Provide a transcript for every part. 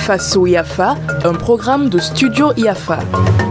Faso Yafa, un programme de Studio Yafa.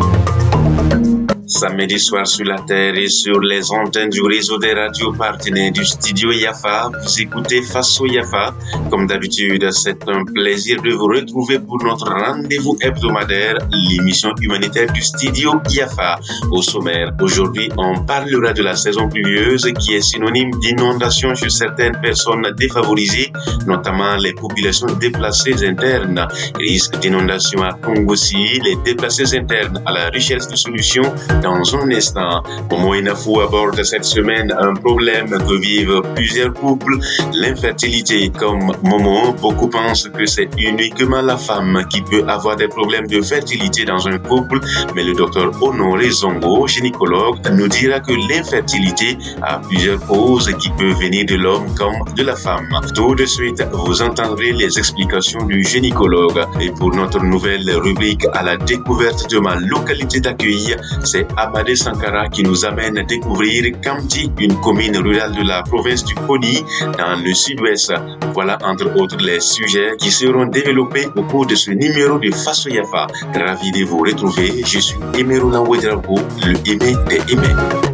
Samedi soir sur la terre et sur les antennes du réseau des radios partenaires du studio Yafa, vous écoutez Faso Yafa. Comme d'habitude, c'est un plaisir de vous retrouver pour notre rendez-vous hebdomadaire, l'émission humanitaire du studio Yafa. Au sommaire, aujourd'hui, on parlera de la saison pluvieuse qui est synonyme d'inondation chez certaines personnes défavorisées, notamment les populations déplacées internes. Risque d'inondation à Kongossi, les déplacés internes à la recherche de solutions. Dans un instant, Momo Inafou aborde cette semaine un problème que vivent plusieurs couples, l'infertilité. Comme Momo, beaucoup pensent que c'est uniquement la femme qui peut avoir des problèmes de fertilité dans un couple, mais le docteur Honoré Zongo, gynécologue, nous dira que l'infertilité a plusieurs causes qui peuvent venir de l'homme comme de la femme. Tout de suite, vous entendrez les explications du gynécologue. Et pour notre nouvelle rubrique à la découverte de ma localité d'accueil, c'est Abadé Sankara qui nous amène à découvrir Kamti, une commune rurale de la province du Koni dans le sud-ouest. Voilà entre autres les sujets qui seront développés au cours de ce numéro de Faso Yafa. Ravi de vous retrouver, je suis Emero Lanwedrago, le aimé des aimés.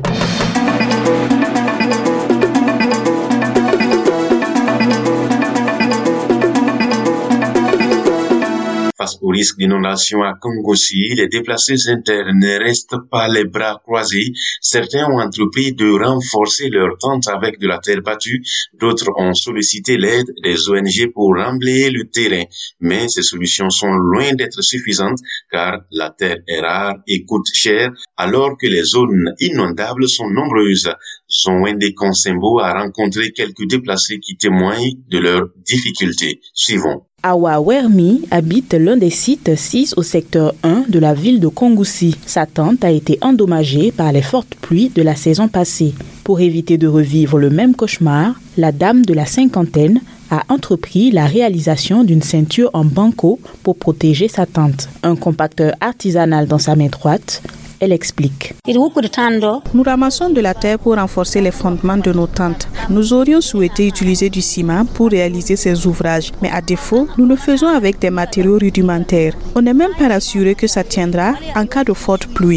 Face au risque d'inondation à Kongossi, les déplacés internes ne restent pas les bras croisés. Certains ont entrepris de renforcer leurs tentes avec de la terre battue. D'autres ont sollicité l'aide des ONG pour remblayer le terrain. Mais ces solutions sont loin d'être suffisantes car la terre est rare et coûte cher alors que les zones inondables sont nombreuses. Zonwende Konsembo a rencontré quelques déplacés qui témoignent de leurs difficultés. Suivons. Awa Wermi habite l'un des sites 6 au secteur 1 de la ville de Kongossi. Sa tente a été endommagée par les fortes pluies de la saison passée. Pour éviter de revivre le même cauchemar, la dame de la cinquantaine a entrepris la réalisation d'une ceinture en banco pour protéger sa tente. Un compacteur artisanal dans sa main droite. Elle explique. Nous ramassons de la terre pour renforcer les fondements de nos tentes. Nous aurions souhaité utiliser du ciment pour réaliser ces ouvrages, mais à défaut, nous le faisons avec des matériaux rudimentaires. On n'est même pas rassuré que ça tiendra en cas de forte pluie.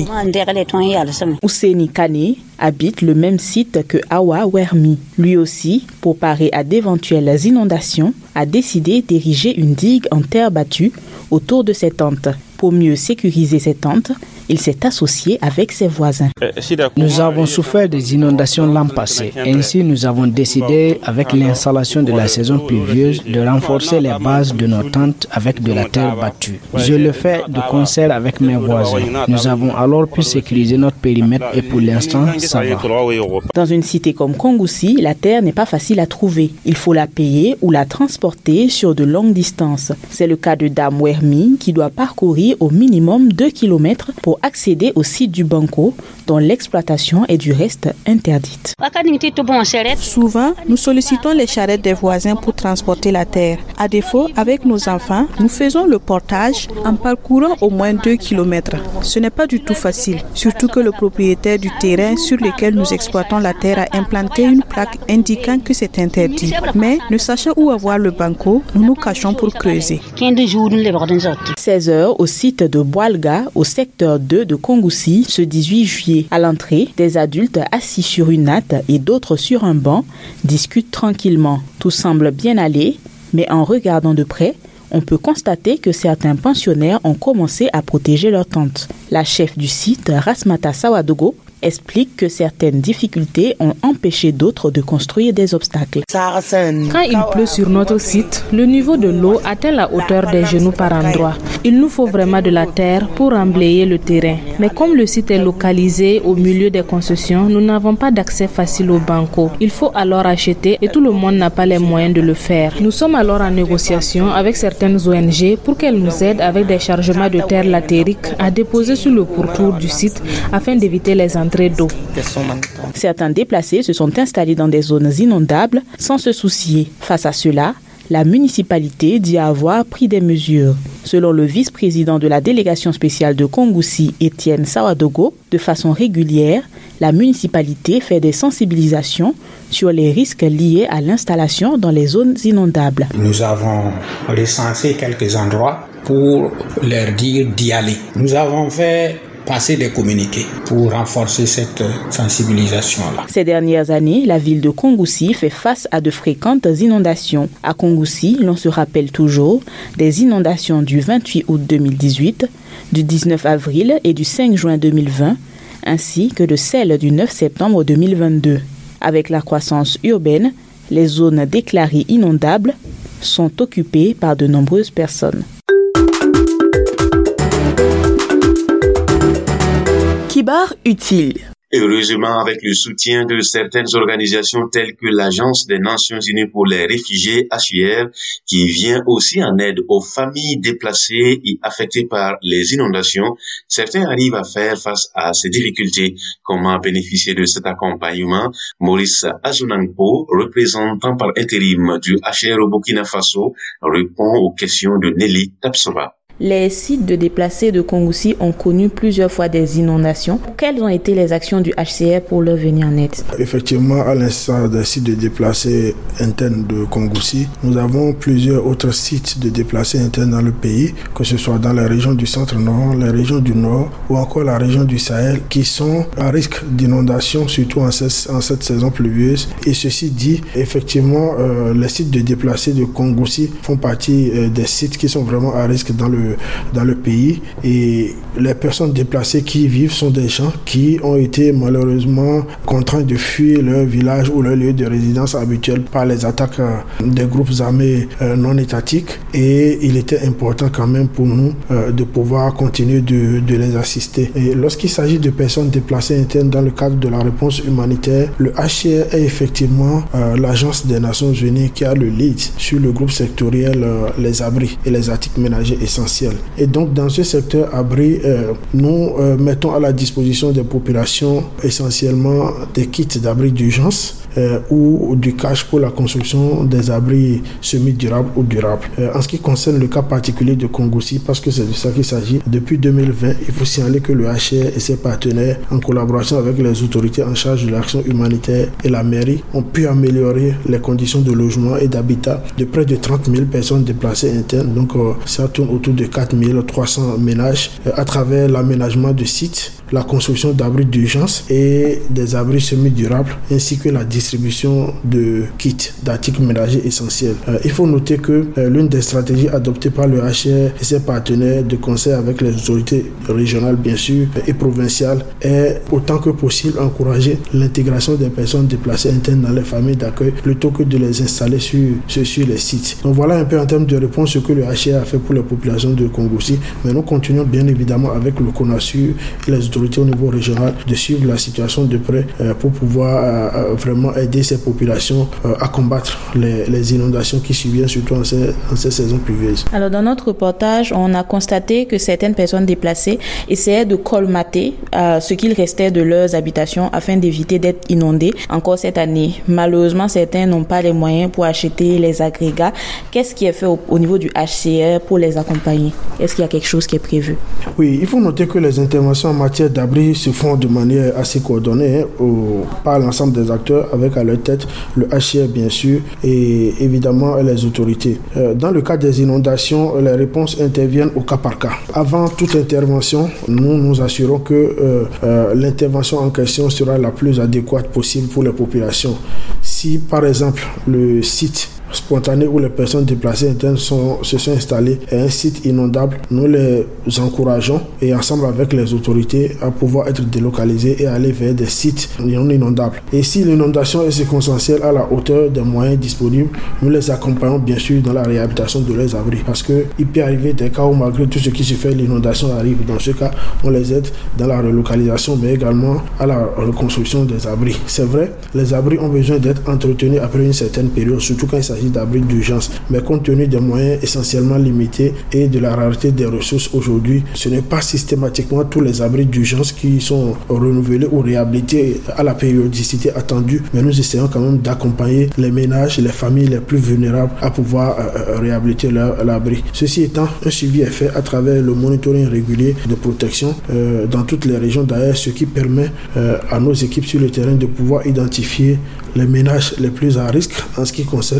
Ouseni Kane habite le même site que Awa Wermi. Lui aussi, pour parer à d'éventuelles inondations, a décidé d'ériger une digue en terre battue autour de ses tentes. Pour mieux sécuriser ses tentes, il s'est associé avec ses voisins. Nous avons souffert des inondations l'an passé. Ainsi, nous avons décidé, avec l'installation de la saison pluvieuse, de renforcer les bases de nos tentes avec de la terre battue. Je le fais de concert avec mes voisins. Nous avons alors pu sécuriser notre périmètre et pour l'instant, ça va. Dans une cité comme Kongossi, la terre n'est pas facile à trouver. Il faut la payer ou la transporter sur de longues distances. C'est le cas de Dame Wermi qui doit parcourir au minimum 2 km pour accéder au site du Banco, dont l'exploitation est du reste interdite. Souvent, nous sollicitons les charrettes des voisins pour transporter la terre. À défaut, avec nos enfants, nous faisons le portage en parcourant au moins 2 km. Ce n'est pas du tout facile, surtout que le propriétaire du terrain sur lequel nous exploitons la terre a implanté une plaque indiquant que c'est interdit. Mais, ne sachant où avoir le Banco, nous nous cachons pour creuser. 16 heures au site de Boalga, au secteur 2 de Kongossi, ce 18 juillet. À l'entrée, des adultes assis sur une natte et d'autres sur un banc discutent tranquillement. Tout semble bien aller, mais en regardant de près, on peut constater que certains pensionnaires ont commencé à protéger leurs tentes. La chef du site, Rasmata Sawadogo, explique que certaines difficultés ont empêché d'autres de construire des obstacles. Quand il pleut sur notre site, le niveau de l'eau atteint la hauteur des genoux par endroits. Il nous faut vraiment de la terre pour emblayer le terrain. Mais comme le site est localisé au milieu des concessions, nous n'avons pas d'accès facile au Banco. Il faut alors acheter et tout le monde n'a pas les moyens de le faire. Nous sommes alors en négociation avec certaines ONG pour qu'elles nous aident avec des chargements de terre latérique à déposer sur le pourtour du site afin d'éviter les entrées d'eau. Certains déplacés se sont installés dans des zones inondables sans se soucier. Face à cela, la municipalité dit avoir pris des mesures. Selon le vice-président de la délégation spéciale de Kongossi, Étienne Sawadogo, de façon régulière, la municipalité fait des sensibilisations sur les risques liés à l'installation dans les zones inondables. Nous avons recensé quelques endroits pour leur dire d'y aller. Nous avons fait passer des communiqués pour renforcer cette sensibilisation-là. Ces dernières années, la ville de Kongoussi fait face à de fréquentes inondations. À Kongoussi, l'on se rappelle toujours des inondations du 28 août 2018, du 19 avril et du 5 juin 2020, ainsi que de celles du 9 septembre 2022. Avec la croissance urbaine, les zones déclarées inondables sont occupées par de nombreuses personnes. Kibar utile. Heureusement, avec le soutien de certaines organisations telles que l'Agence des Nations Unies pour les réfugiés, HCR, qui vient aussi en aide aux familles déplacées et affectées par les inondations, certains arrivent à faire face à ces difficultés. Comment bénéficier de cet accompagnement? Maurice Azunangpo, représentant par intérim du HCR au Burkina Faso, répond aux questions de Nelly Tapsova. Les sites de déplacés de Kongoussi ont connu plusieurs fois des inondations. Quelles ont été les actions du HCR pour leur venir en aide? Effectivement, à l'instar des sites de déplacés internes de Kongoussi, nous avons plusieurs autres sites de déplacés internes dans le pays, que ce soit dans la région du centre-nord, la région du nord ou encore la région du Sahel, qui sont à risque d'inondation, surtout en cette saison pluvieuse. Et ceci dit, effectivement, les sites de déplacés de Kongoussi font partie des sites qui sont vraiment à risque dans le pays, et les personnes déplacées qui y vivent sont des gens qui ont été malheureusement contraints de fuir leur village ou leur lieu de résidence habituel par les attaques des groupes armés non étatiques, et il était important quand même pour nous de pouvoir continuer de les assister. Et lorsqu'il s'agit de personnes déplacées internes dans le cadre de la réponse humanitaire, le HCR est effectivement l'Agence des Nations Unies qui a le lead sur le groupe sectoriel les abris et les articles ménagers essentiels. Et donc dans ce secteur abri, nous mettons à la disposition des populations essentiellement des kits d'abri d'urgence ou du cash pour la construction des abris semi-durables ou durables. En ce qui concerne le cas particulier de Kongoussi, parce que c'est de ça qu'il s'agit, depuis 2020, il faut signaler que le HCR et ses partenaires, en collaboration avec les autorités en charge de l'action humanitaire et la mairie, ont pu améliorer les conditions de logement et d'habitat de près de 30 000 personnes déplacées internes. Donc ça tourne autour de 4 300 ménages à travers l'aménagement de sites, la construction d'abris d'urgence et des abris semi-durables, ainsi que la distribution de kits d'articles ménagers essentiels. Il faut noter que l'une des stratégies adoptées par le HCR et ses partenaires de concert avec les autorités régionales bien sûr et provinciales est autant que possible encourager l'intégration des personnes déplacées internes dans les familles d'accueil plutôt que de les installer sur les sites. Donc voilà un peu en termes de réponse ce que le HCR a fait pour les populations de Kongoussi, mais nous continuons bien évidemment avec le CONASUR et les autorités au niveau régional de suivre la situation de près pour pouvoir vraiment aider ces populations à combattre les inondations qui surviennent surtout en ces saisons pluvieuses. Alors dans notre reportage, on a constaté que certaines personnes déplacées essayaient de colmater ce qu'il restait de leurs habitations afin d'éviter d'être inondées encore cette année. Malheureusement, certains n'ont pas les moyens pour acheter les agrégats. Qu'est-ce qui est fait au niveau du HCR pour les accompagner? Est-ce qu'il y a quelque chose qui est prévu? Oui, il faut noter que les interventions en matière d'abri se font de manière assez coordonnée par l'ensemble des acteurs, avec à leur tête le HCR bien sûr et évidemment les autorités. Dans le cas des inondations, les réponses interviennent au cas par cas. Avant toute intervention, nous nous assurons que l'intervention en question sera la plus adéquate possible pour les populations. Si par exemple le site spontanés où les personnes déplacées internes se sont installées à un site inondable, nous les encourageons et ensemble avec les autorités à pouvoir être délocalisés et aller vers des sites non inondables. Et si l'inondation est circonstancielle à la hauteur des moyens disponibles, nous les accompagnons bien sûr dans la réhabilitation de leurs abris, parce qu'il peut arriver des cas où malgré tout ce qui se fait, l'inondation arrive. Dans ce cas, on les aide dans la relocalisation mais également à la reconstruction des abris. C'est vrai, les abris ont besoin d'être entretenus après une certaine période, surtout quand il s'agit d'abris d'urgence, mais compte tenu des moyens essentiellement limités et de la rareté des ressources aujourd'hui, ce n'est pas systématiquement tous les abris d'urgence qui sont renouvelés ou réhabilités à la périodicité attendue, mais nous essayons quand même d'accompagner les ménages, les familles les plus vulnérables à pouvoir réhabiliter l'abri. Ceci étant, un suivi est fait à travers le monitoring régulier de protection dans toutes les régions d'ailleurs, ce qui permet à nos équipes sur le terrain de pouvoir identifier les ménages les plus à risque en ce qui concerne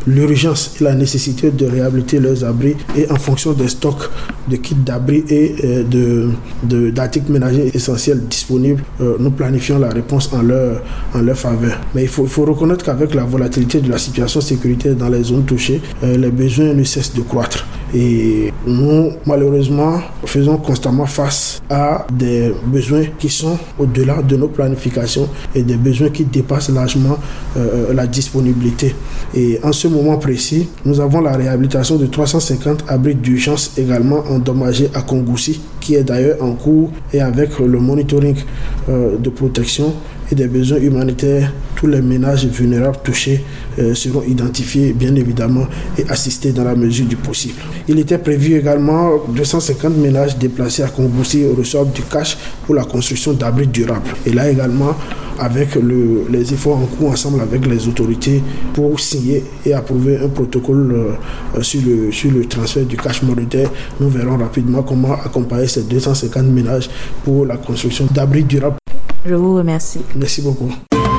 l'urgence et la nécessité de réhabiliter leurs abris et en fonction des stocks de kits d'abri et d'articles ménagers essentiels disponibles, nous planifions la réponse en leur faveur. Mais il faut reconnaître qu'avec la volatilité de la situation sécuritaire dans les zones touchées, les besoins ne cessent de croître. Et nous, malheureusement, faisons constamment face à des besoins qui sont au-delà de nos planifications et des besoins qui dépassent largement la disponibilité. Et en ce moment précis, nous avons la réhabilitation de 350 abris d'urgence également endommagés à Kongoussi, qui est d'ailleurs en cours, et avec le monitoring de protection et des besoins humanitaires, tous les ménages vulnérables touchés seront identifiés bien évidemment et assistés dans la mesure du possible. Il était prévu également 250 ménages déplacés à Kongoussi reçoivent du cash pour la construction d'abris durables. Et là également, avec les efforts en cours ensemble avec les autorités pour signer et approuver un protocole sur le transfert du cash monétaire, nous verrons rapidement comment accompagner ces 250 ménages pour la construction d'abris durables. Je vous remercie. Merci beaucoup.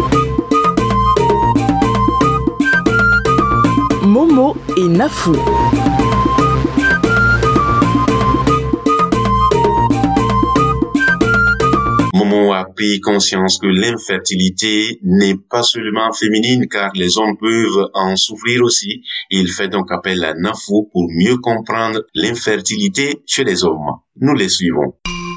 Momo et Nafou. Momo a pris conscience que l'infertilité n'est pas seulement féminine car les hommes peuvent en souffrir aussi. Il fait donc appel à Nafou pour mieux comprendre l'infertilité chez les hommes. Nous les suivons.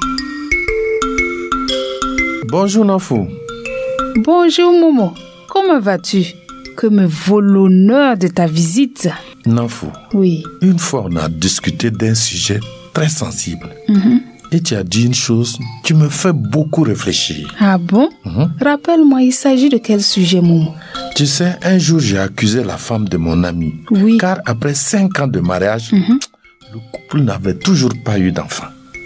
Bonjour Nafou. Bonjour Momo. Comment vas-tu? Que me vaut l'honneur de ta visite? Nafou. Oui. Une fois on a discuté d'un sujet très sensible. Et tu as dit une chose qui me fait beaucoup réfléchir. Ah bon? Rappelle-moi, il s'agit de quel sujet, Momo? Tu sais, un jour j'ai accusé la femme de mon ami. Oui. Car après 5 ans de mariage, le couple n'avait toujours pas eu d'enfant.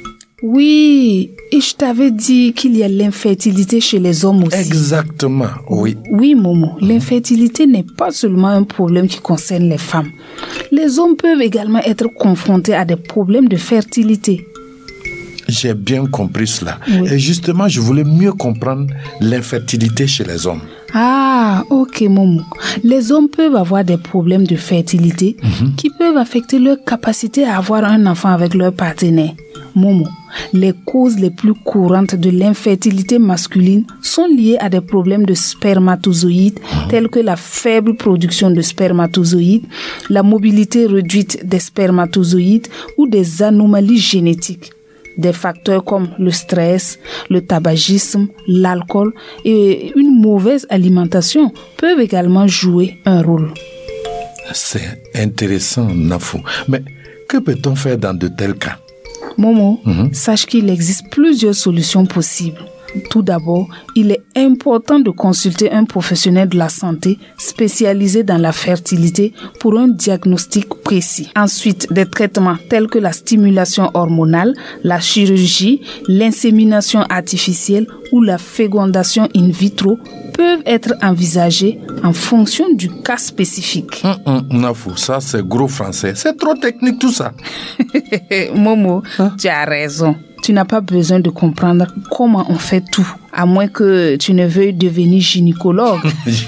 Oui, et je t'avais dit qu'il y a l'infertilité chez les hommes aussi. Exactement, oui. Oui, Momo, l'infertilité n'est pas seulement un problème qui concerne les femmes. Les hommes peuvent également être confrontés à des problèmes de fertilité. J'ai bien compris cela. Oui. Et justement, je voulais mieux comprendre l'infertilité chez les hommes. Ah, ok, Momo. Les hommes peuvent avoir des problèmes de fertilité qui peuvent affecter leur capacité à avoir un enfant avec leur partenaire. Momo, les causes les plus courantes de l'infertilité masculine sont liées à des problèmes de spermatozoïdes tels que la faible production de spermatozoïdes, la mobilité réduite des spermatozoïdes ou des anomalies génétiques. Des facteurs comme le stress, le tabagisme, l'alcool et une mauvaise alimentation peuvent également jouer un rôle. C'est intéressant, Nafou. Mais que peut-on faire dans de tels cas? Momo, sache qu'il existe plusieurs solutions possibles. Tout d'abord, il est important de consulter un professionnel de la santé spécialisé dans la fertilité pour un diagnostic précis. Ensuite, des traitements tels que la stimulation hormonale, la chirurgie, l'insémination artificielle ou la fécondation in vitro peuvent être envisagés en fonction du cas spécifique. Nafou, ça c'est gros français. C'est trop technique tout ça. Momo, tu as raison. Tu n'as pas besoin de comprendre comment on fait tout, à moins que tu ne veuilles devenir gynécologue.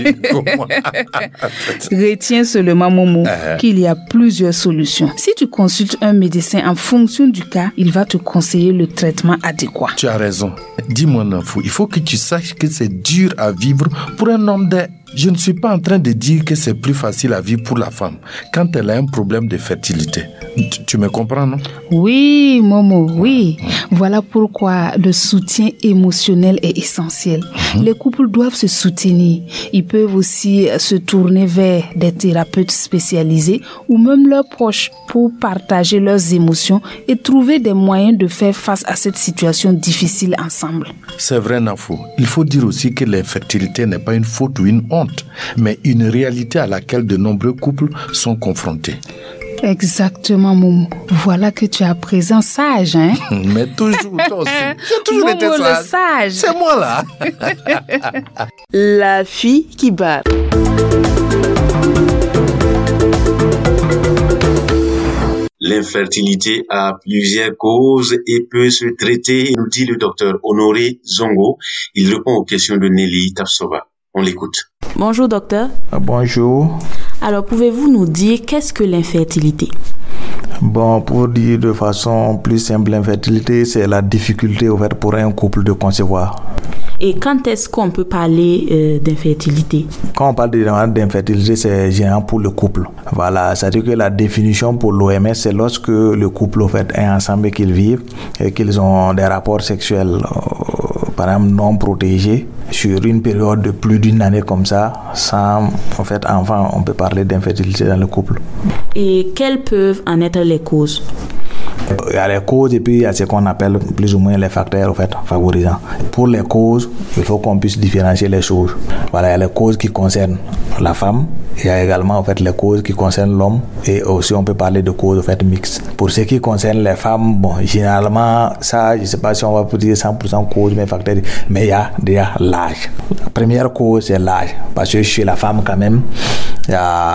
Retiens seulement, Momo, qu'il y a plusieurs solutions. Si tu consultes un médecin en fonction du cas, il va te conseiller le traitement adéquat. Tu as raison. Dis-moi, Nafou, il faut que tu saches que c'est dur à vivre pour un homme de... Je ne suis pas en train de dire que c'est plus facile à vivre pour la femme quand elle a un problème de fertilité. Tu me comprends, non? Oui, Momo, oui. Voilà pourquoi le soutien émotionnel est essentiel. Les couples doivent se soutenir. Ils peuvent aussi se tourner vers des thérapeutes spécialisés ou même leurs proches pour partager leurs émotions et trouver des moyens de faire face à cette situation difficile ensemble. C'est vrai, Nafou. Il faut dire aussi que l'infertilité n'est pas une faute ou une honte, mais une réalité à laquelle de nombreux couples sont confrontés. Exactement, Momo. Voilà que tu es à présent sage, hein? Mais toujours, toi aussi. J'ai toujours été Momo, sage. le sage. C'est moi, là. La fille qui bat. L'infertilité a plusieurs causes et peut se traiter, nous dit le docteur Honoré Zongo. Il répond aux questions de Nelly Tapsova. On l'écoute. Bonjour docteur. Bonjour. Alors, pouvez-vous nous dire qu'est-ce que l'infertilité? Bon, pour dire de façon plus simple, l'infertilité, c'est la difficulté au fait pour un couple de concevoir. Et quand est-ce qu'on peut parler d'infertilité? Quand on parle d'infertilité, c'est généralement pour le couple. Voilà, c'est-à-dire que la définition pour l'OMS, c'est lorsque le couple au fait, est ensemble et qu'ils vivent et qu'ils ont des rapports sexuels, par exemple, non protégés, sur une période de plus d'une année comme ça, sans en fait enfant, on peut parler d'infertilité dans le couple. Et quelles peuvent en être les causes? Il y a les causes et puis il y a ce qu'on appelle plus ou moins les facteurs en fait, favorisants. Pour les causes, il faut qu'on puisse différencier les choses. Voilà, il y a les causes qui concernent la femme, il y a également en fait les causes qui concernent l'homme et aussi on peut parler de causes en fait mixtes. Pour ce qui concerne les femmes, bon, généralement ça, je ne sais pas si on va dire 100% cause, mais facteurs, mais il y a déjà l'âge. La première cause c'est l'âge, parce que chez la femme quand même, il y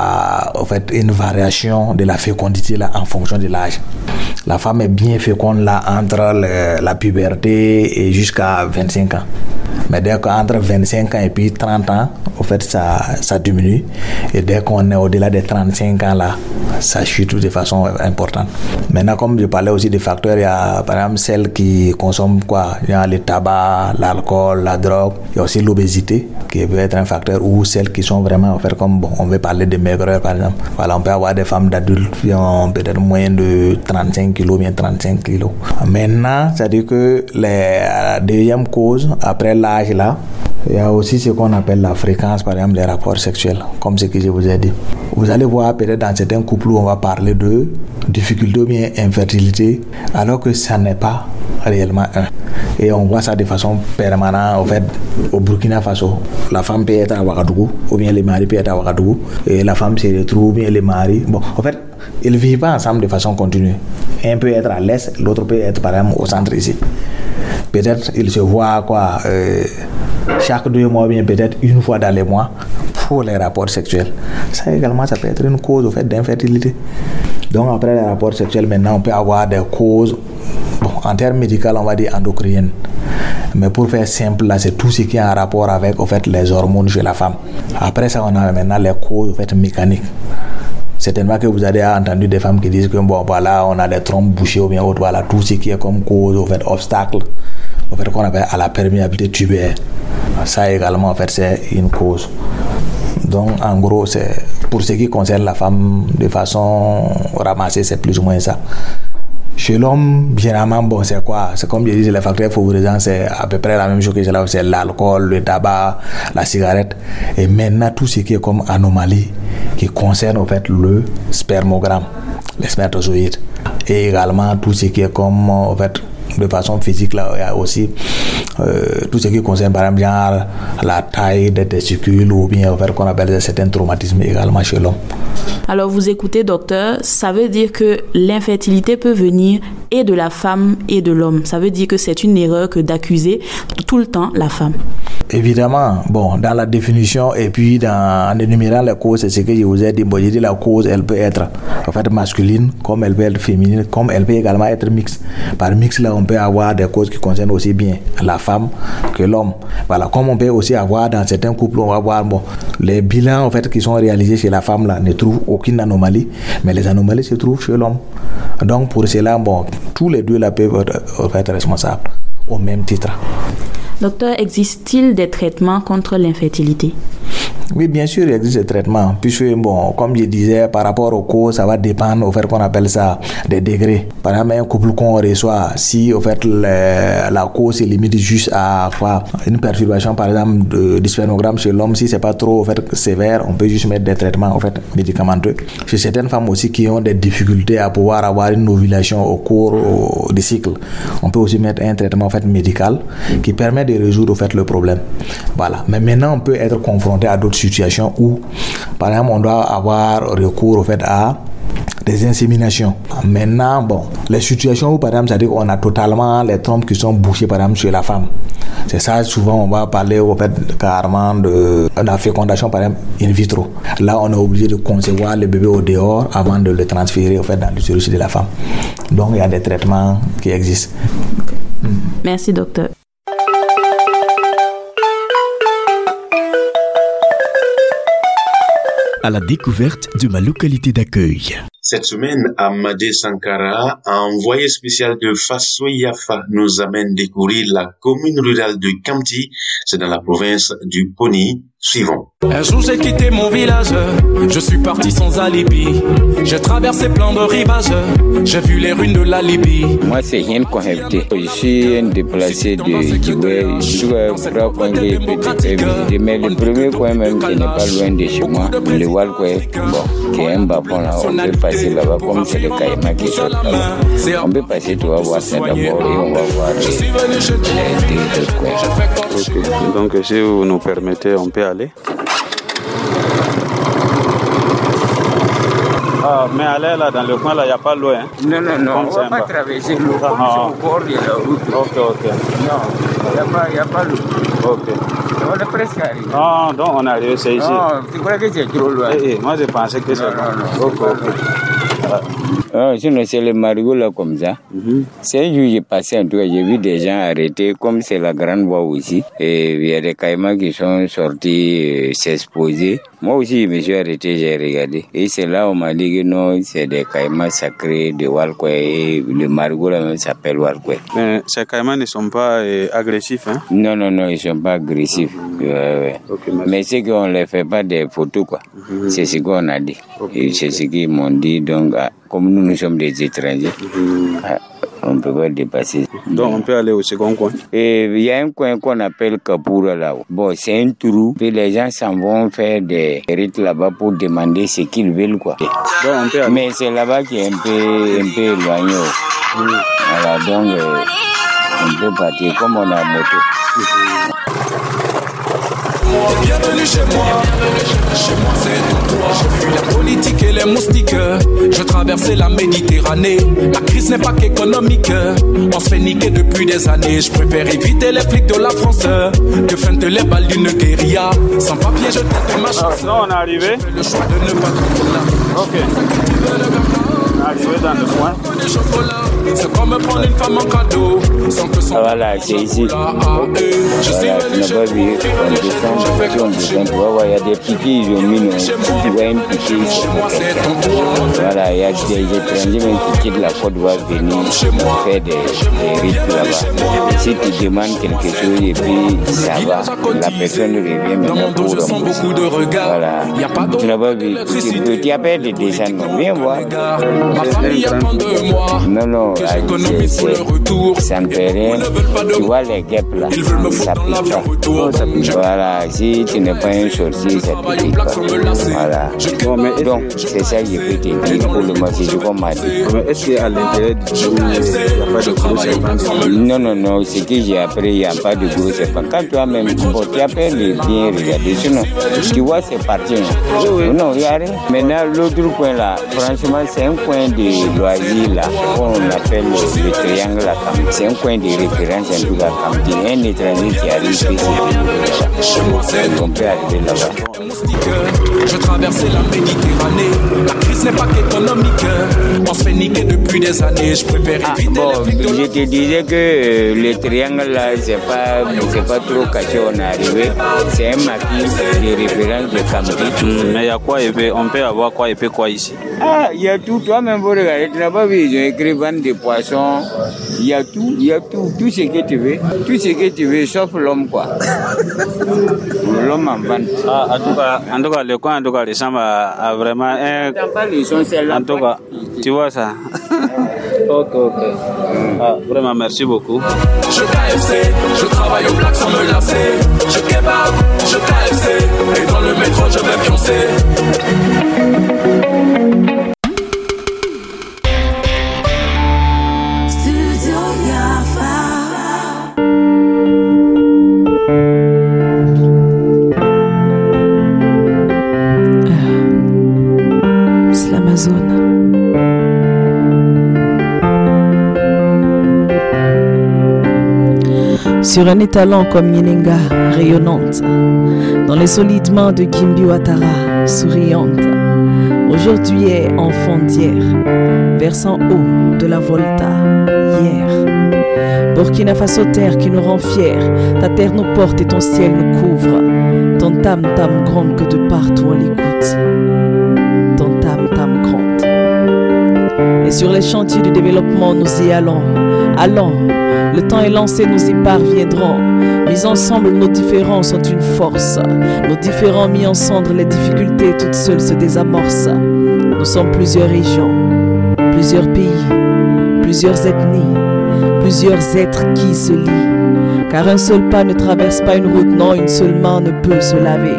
a en fait une variation de la fécondité là, en fonction de l'âge. La femme est bien féconde là entre la puberté et jusqu'à 25 ans. Mais dès qu'entre 25 ans et puis 30 ans, en fait, ça diminue. Et dès qu'on est au-delà des 35 ans là, ça chute de façon importante. Maintenant, comme je parlais aussi des facteurs, il y a par exemple celles qui consomment quoi? Il y a le tabac, l'alcool, la drogue. Il y a aussi l'obésité qui peut être un facteur, ou celles qui sont vraiment, en fait, comme bon, on veut parler de maigreur par exemple. Voilà, on peut avoir des femmes d'adultes qui ont peut-être moins de 35 kilos, bien 35 kilos. Maintenant, c'est-à-dire que la deuxième cause, après l'âge là, il y a aussi ce qu'on appelle la fréquence, par exemple, des rapports sexuels, comme ce que je vous ai dit. Vous allez voir peut-être dans certains couples où on va parler de difficulté ou bien infertilité, alors que ça n'est pas réellement un. Et on voit ça de façon permanente, en fait, au Burkina Faso. La femme peut être à Ouagadougou, ou bien le mari peut être à Ouagadougou, et la femme se retrouve, ou bien le mari. Bon, en fait, ils ne vivent pas ensemble de façon continue. Un peut être à l'est, l'autre peut être, par exemple, au centre ici. Peut-être ils se voient quoi, chaque 2 mois, bien peut-être une fois dans les mois, pour les rapports sexuels. Ça également, ça peut être une cause au fait d'infertilité. Donc après les rapports sexuels, maintenant on peut avoir des causes, bon, en termes médicaux on va dire endocriniennes. Mais pour faire simple, là, c'est tout ce qui est en rapport avec au fait, les hormones chez la femme. Après ça, on a maintenant les causes au fait, mécaniques. Certainement que vous avez entendu des femmes qui disent que bon, voilà, on a des trompes bouchées ou bien autre, voilà, tout ce qui est comme cause, au fait, obstacle, au fait, qu'on appelle à la perméabilité tubaire. Ça également, en fait, c'est une cause. Donc, en gros, c'est pour ce qui concerne la femme, de façon ramassée, c'est plus ou moins ça. Chez l'homme, généralement, bon, c'est quoi? C'est comme je disais, les facteurs favorisants, c'est à peu près la même chose que là, c'est l'alcool, le tabac, la cigarette. Et maintenant, tout ce qui est comme anomalie, qui concerne, en fait, le spermogramme, les spermatozoïdes. Et également, tout ce qui est comme, en fait, de façon physique, là, il y a aussi tout ce qui concerne, par exemple, genre, la taille des testicules ou bien, en fait, qu'on appelle certains traumatismes également chez l'homme. Alors, vous écoutez, docteur, ça veut dire que l'infertilité peut venir et de la femme et de l'homme. Ça veut dire que c'est une erreur que d'accuser tout le temps la femme. Évidemment, bon, dans la définition et puis en énumérant les causes, c'est ce que je vous ai dit. Bon, j'ai dit la cause, elle peut être en fait masculine, comme elle peut être féminine, comme elle peut également être mixte. Par mixte, là, on peut avoir des causes qui concernent aussi bien la femme que l'homme. Voilà, comme on peut aussi avoir dans certains couples, on va voir, bon, les bilans en fait qui sont réalisés chez la femme là ne trouvent aucune anomalie, mais les anomalies se trouvent chez l'homme. Donc pour cela, bon, tous les deux là peuvent être responsables au même titre. Docteur, existe-t-il des traitements contre l'infertilité? Oui, bien sûr, il existe des traitements. Puisque, bon, comme je disais, par rapport aux causes, ça va dépendre, au fait, qu'on appelle ça des degrés. Par exemple, un couple qu'on reçoit, si, au fait, la cause se limite juste à une perturbation, par exemple, du spermogramme chez l'homme, si c'est pas trop, au fait, sévère, on peut juste mettre des traitements, au fait, médicamenteux. Chez certaines femmes aussi qui ont des difficultés à pouvoir avoir une ovulation au cours du cycle, on peut aussi mettre un traitement, en fait, médical qui permet de résoudre, au fait, le problème. Voilà. Mais maintenant, on peut être confronté à d'autres situations où, par exemple, on doit avoir recours au fait à des inséminations. Maintenant, bon, les situations où, par exemple, c'est-à-dire qu'on a totalement les trompes qui sont bouchées, par exemple, chez la femme. C'est ça, souvent, on va parler, au fait, carrément de la fécondation, par exemple, in vitro. Là, on est obligé de concevoir le bébé au dehors avant de le transférer, au fait, dans l'utérus de la femme. Donc, il y a des traitements qui existent. Merci, docteur. à la découverte de ma localité d'accueil. Cette semaine, Amadé Sankara, envoyé spécial de Faso Yafa, nous amène découvrir la commune rurale de Kamti, c'est dans la province du Poni. Suivant. Un jour j'ai quitté mon village, je suis parti sans alibi. J'ai traversé plein de rivages, j'ai vu les ruines de la Libye. Moi c'est Hien Kohebte, je suis un déplacé de Djiboué. Je suis mais le premier coin même qui n'est pas loin de chez moi, le Walkoué, qui est un bapon là, on peut passer là-bas comme c'est le Caïma qui sort là-bas. On peut passer, tu vas voir ça d'abord et on va voir les coins. Okay. Donc si vous nous permettez, on peut aller. Ah, mais aller là dans le coin là, il n'y a pas l'eau. Hein? Non, on ne va pas traverser l'eau, comme c'est au bord de la route. Ok. Non, il n'y a pas l'eau. Ok. On est presque arrivé. Ah, donc on est arrivé, c'est ici. Non, tu crois que c'est trop loin? Moi je pensais que c'est loin. Ok. Sinon, c'est le marigot là comme ça. C'est un jour j'ai passé en tout cas, j'ai vu des gens arrêtés, comme c'est la grande voie aussi. Et il y a des caïmans qui sont sortis s'exposer. Moi aussi, je me suis arrêté, j'ai regardé. Et c'est là où on m'a dit que non, c'est des caïmans sacrés de Walkoué. Et le marigot là même s'appelle Walkoué. Mais ces caïmans ne sont pas agressifs, hein? Non, ils ne sont pas agressifs. Ouais. Okay, mais c'est qu'on ne les fait pas des photos, quoi. C'est ce qu'on a dit. Okay. Et c'est ce qu'ils m'ont dit. Donc, comme nous sommes des étrangers, on ne peut pas dépasser. Donc, on peut aller au second coin. Et il y a un coin qu'on appelle Kapoura là. Bon, c'est un trou. Puis les gens s'en vont faire des rites là-bas pour demander ce qu'ils veulent, quoi. Donc, on peut aller. Mais c'est là-bas qui est un peu éloigné. Voilà, donc, on peut partir comme on a moto. Bienvenue chez moi c'est ton toit. J'ai vu la politique et les moustiques. Je traversais la Méditerranée. La crise n'est pas qu'économique. On se fait niquer depuis des années. Je préfère éviter les flics de la France que feindre les balles d'une guérilla. Sans papier, je tente ma chance. Non, on est arrivé. Le choix de ne pas trop là. Ok. On est arrivé dans le coin. C'est comme prendre une femme en cadeau. Sans que son voilà, c'est ici. Voilà, tu n'as pas vu. On descend, tu vas voir, il y a des piquets, ils ont mis, tu vois une piquet ici. Voilà, il y a des étrangers même qui quittent la Côte d'Ivoire venir faire des rites là-bas. Si tu demandes quelque chose et puis ça va, la personne revient maintenant pour rembourser. Voilà, tu n'as pas vu. Tu as peur de descendre, viens voir. Non, ça ne fait rien. Tu vois les guêpes là, ça pique pas. Voilà, si tu n'es pas un sorcier, ça ne pique pas. Voilà. Donc, c'est ça que je peux te dire pour le moment, c'est ce qu'on m'a dit. Est-ce qu'à l'intérieur du trou, il n'y a pas de gros serpents? Non, ce que j'ai appris, il n'y a pas de gros serpents. Quand toi-même, tu appelles les bien regarder, sinon, tu vois, c'est parti. Non, il n'y a rien. Maintenant, l'autre coin là, franchement, c'est un coin de loisirs là, qu'on appelle le triangle à Kamti. C'est un coin de référence en tout cas à Kamti. Un étranger qui arrive ici, on peut arriver là-bas. Je traversais la Méditerranée. La crise n'est pas qu'économique. On se fait niquer depuis des années. Je préfère éviter les flics. Je te disais que le triangle là, c'est pas trop caché, on est arrivé. C'est un maquis de référence de Kamti. Mais il y a quoi épais? On peut avoir quoi épais quoi ici? Ah, il y a tout. Toi-même, vous regardez, tu n'as pas vu, ils ont écrit vente de poissons. Il y a tout ce que tu veux. Tout ce que tu veux, sauf l'homme, quoi. L'homme en vente. Ah, en tout cas, le coin, en tout cas, ressemble à vraiment un... En tout cas, tu vois ça. Ok. Ah, vraiment, merci beaucoup. Je KFC, je travaille au black sans me lasser. Je kebab, je KFC, et dans le métro, je vais pioncer. Sur un étalon comme Yenenga, rayonnante, dans les solides mains de Gimbi Ouattara, souriante, aujourd'hui est enfant d'hier, versant haut de la Volta, hier. Burkina Faso terre qui nous rend fiers, ta terre nous porte et ton ciel nous couvre. Ton tam-tam gronde que de partout on l'écoute. Ton tam-tam gronde. Et sur les chantiers du développement, nous y allons. Allons, le temps est lancé, nous y parviendrons. Mis ensemble, nos différences sont une force. Nos différents mis ensemble, les difficultés toutes seules se désamorcent. Nous sommes plusieurs régions, plusieurs pays, plusieurs ethnies, plusieurs êtres qui se lient. Car un seul pas ne traverse pas une route, non, une seule main ne peut se laver.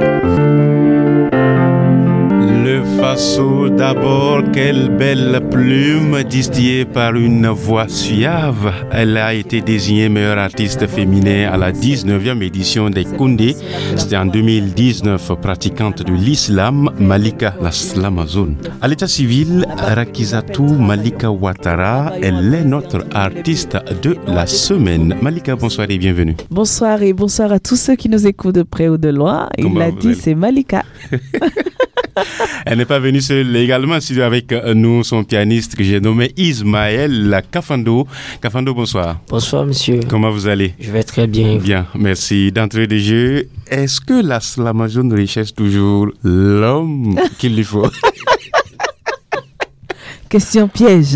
Le faso d'abord, quelle belle plume distillée par une voix suave. Elle a été désignée meilleure artiste féminin à la 19e édition des Koundé. C'était en 2019, pratiquante de l'islam, Malika la Slamazone. À l'état civil, Rakizatou Malika Ouattara, elle est notre artiste de la semaine. Malika, bonsoir et bienvenue. Bonsoir et bonsoir à tous ceux qui nous écoutent de près ou de loin. Il l'a dit, c'est Malika. Elle n'est pas venue seule, également avec nous son pianiste que j'ai nommé Ismaël Kafando. Kafando, bonsoir. Bonsoir monsieur. Comment vous allez? Je vais très bien. Bien, merci. D'entrée de jeu, est-ce que la Slamazone recherche toujours l'homme qu'il lui faut? Question piège.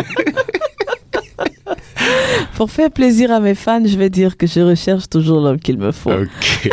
Pour faire plaisir à mes fans, je vais dire que je recherche toujours l'homme qu'il me faut. Ok.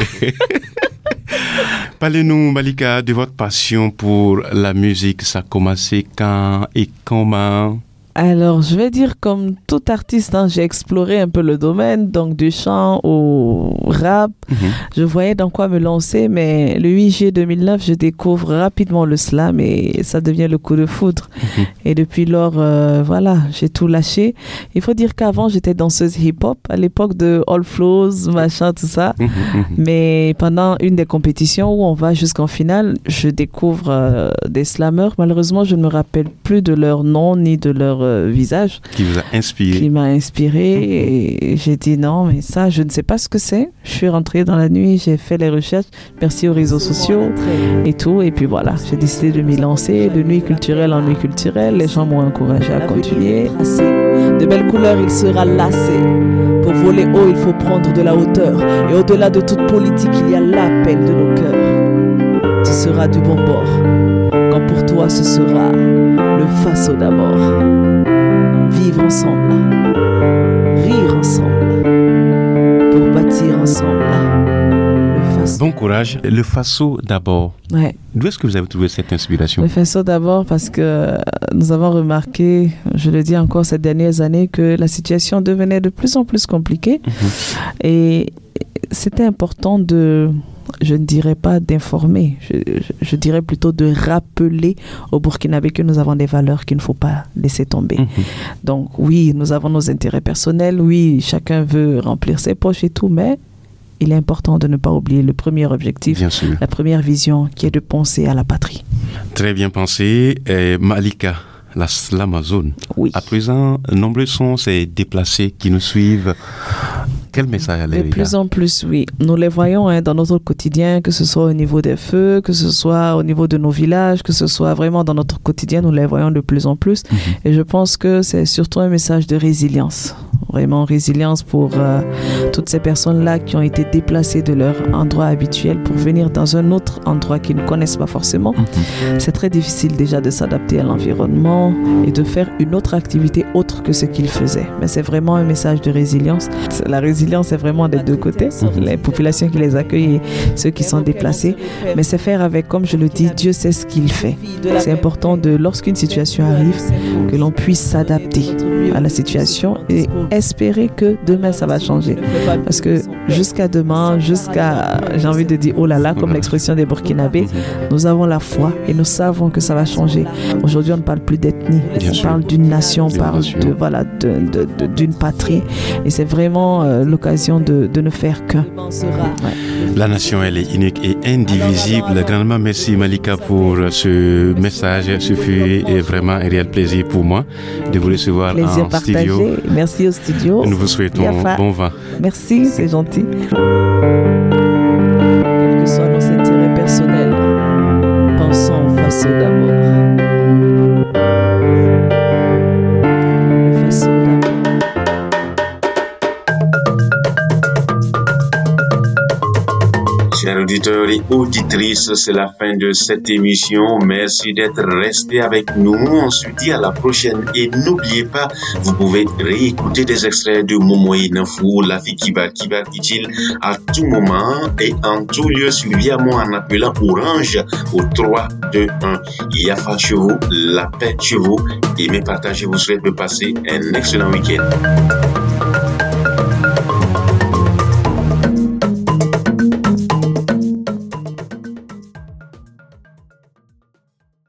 Parlez-nous, Malika, de votre passion pour la musique. Ça a commencé quand et comment? Alors, je vais dire comme tout artiste, j'ai exploré un peu le domaine, donc du chant au rap. Je voyais dans quoi me lancer, mais le 8 juillet 2009, je découvre rapidement le slam et ça devient le coup de foudre. Et depuis lors, voilà, j'ai tout lâché. Il faut dire qu'avant, j'étais danseuse hip-hop, à l'époque de All Flows, machin, tout ça. Mais pendant une des compétitions où on va jusqu'en finale, je découvre des slammeurs. Malheureusement, je ne me rappelle plus de leur nom ni de leur visage. Qui vous a inspiré? Qui m'a inspiré et j'ai dit non, mais ça, je ne sais pas ce que c'est. Je suis rentrée dans la nuit, j'ai fait les recherches, merci aux réseaux sociaux et tout. Et puis voilà, j'ai décidé de m'y lancer, de nuit culturelle en nuit culturelle. Les gens m'ont encouragé à continuer. De belles couleurs, il sera lassé. Pour voler haut, il faut prendre de la hauteur. Et au-delà de toute politique, il y a l'appel de nos cœurs. Tu seras du bon bord. Quand pour toi, ce sera le faso d'abord. Vivre ensemble, rire ensemble, pour bâtir ensemble. Bon courage. Le faso d'abord. Ouais. D'où est-ce que vous avez trouvé cette inspiration? Le faso d'abord parce que nous avons remarqué, je le dis encore ces dernières années, que la situation devenait de plus en plus compliquée. Et c'était important de... je ne dirais pas d'informer, je dirais plutôt de rappeler aux Burkinabés que nous avons des valeurs qu'il ne faut pas laisser tomber. Donc oui, nous avons nos intérêts personnels, oui, chacun veut remplir ses poches et tout, mais il est important de ne pas oublier le premier objectif, la première vision qui est de penser à la patrie. Très bien pensé. Malika, la Slamazone. Oui. À présent, nombreux sont ces déplacés qui nous suivent. Quel message à les De plus en plus, oui. Nous les voyons dans notre quotidien, que ce soit au niveau des feux, que ce soit au niveau de nos villages, que ce soit vraiment dans notre quotidien, nous les voyons de plus en plus. Et je pense que c'est surtout un message de résilience. Vraiment résilience pour toutes ces personnes-là qui ont été déplacées de leur endroit habituel pour venir dans un autre endroit qu'ils ne connaissent pas forcément. C'est très difficile déjà de s'adapter à l'environnement et de faire une autre activité autre que ce qu'ils faisaient. Mais c'est vraiment un message de résilience. La résilience est vraiment des deux côtés, les populations qui les accueillent et ceux qui sont déplacés. Mais c'est faire avec, comme je le dis, Dieu sait ce qu'il fait. C'est important lorsqu'une situation arrive, que l'on puisse s'adapter à la situation et espérer que demain ça va changer. Parce que jusqu'à demain, j'ai envie de dire oh là là, comme l'expression des Burkinabés, nous avons la foi et nous savons que ça va changer. Aujourd'hui, on ne parle plus d'ethnie, on parle d'une nation, on parle d'une patrie. Et c'est vraiment l'occasion de ne faire qu'un. La nation, elle est unique et indivisible. Grandement merci Malika pour ce message. Ce fut vraiment un réel plaisir pour moi de vous recevoir en studio. Merci au studio. Nous vous souhaitons bon vent. Merci, c'est gentil. Quels que soient nos intérêts personnels, pensons au faso d'abord. Le faso d'abord. Chers auditeurs et auditrices, c'est la fin de cette émission. Merci d'être restés avec nous. On se dit à la prochaine et n'oubliez pas, vous pouvez réécouter des extraits de Momo et Nafou, La vie qui va dit-il, à tout moment et en tout lieu. Suivez-moi en appelant Orange au 321. Yafa chez vous, la paix chez vous. Aimez, partagez, vous souhaite de passer un excellent week-end.